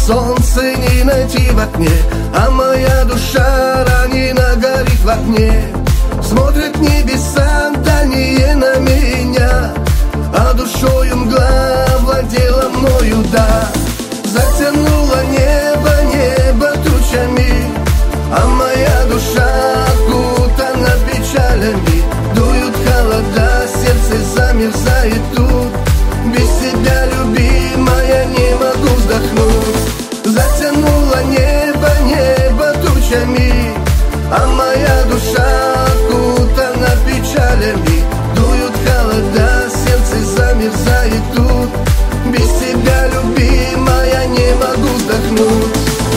солнце не найти в окне, а моя душа ранена, горит в огне. Смотрит небеса дальние на меня, а душою мгла владела мною, да. Затянуло небо тучами, а моя душа окутана печалями. Дуют холода, сердце замерзает тут. Без тебя, любимая, не могу вздохнуть. Затянуло небо тучами, а моя душа окутана печалями. Дуют холода, сердце замерзает тут. Без тебя, любимая, не могу вздохнуть.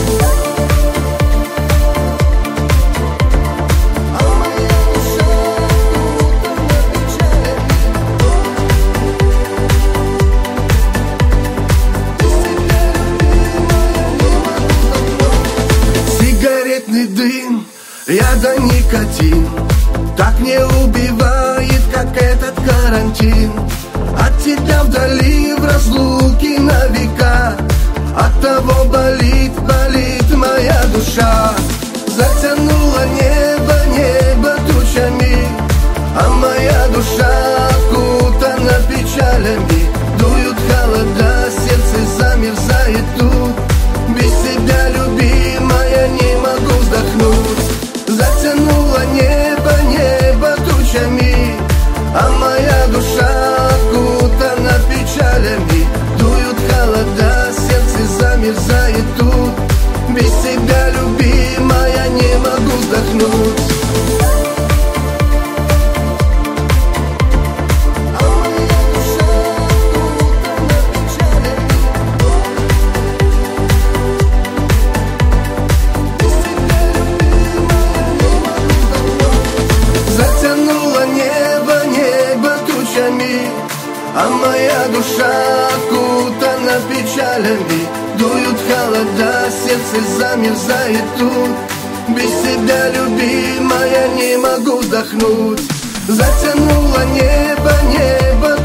Сигаретный дым, яда никотин так не убивает, как этот карантин. От тебя вдали, в разлуке на века, от того болит моя душа. Затянуло небо тучами, а моя душа окутана печалями. Дуют холода, сердце замерзает тут. Без тебя, любимая, не могу вздохнуть. Затянуло небо тучами, а моя душа окутана печалями. Дуют холода, сердце замерзает тут. Без тебя, любимая, не могу вздохнуть. Затянуло небо тучами, а моя душа окутана печалями. Дуют холода, сердце замерзает тут. Без тебя, любимая, не могу вздохнуть. Затянуло небо